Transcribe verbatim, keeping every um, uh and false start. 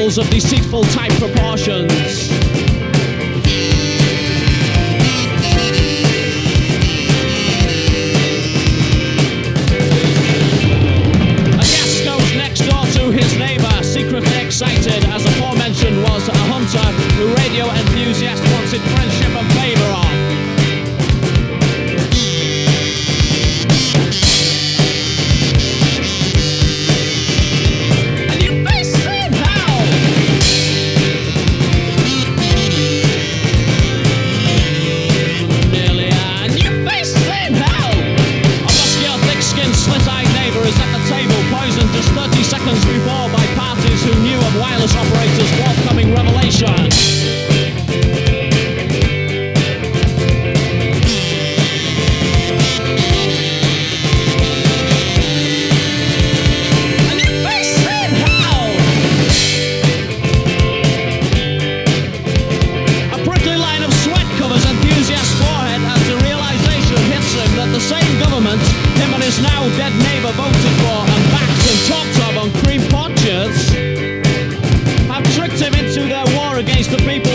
symbols of deceitful type proportions. A guest goes next door to his neighbour, secretly excited, as aforementioned was a hunter who radio enthusiast wanted friendship and favour of. Just thirty seconds before by parties who knew of wireless operators' forthcoming revelation. And you face it how? A prickly line of sweat covers enthusiast's forehead as the realization hits him that the same government him and his now dead neighbour voted for and backed and talked of on cream portraits have tricked him into their war against the people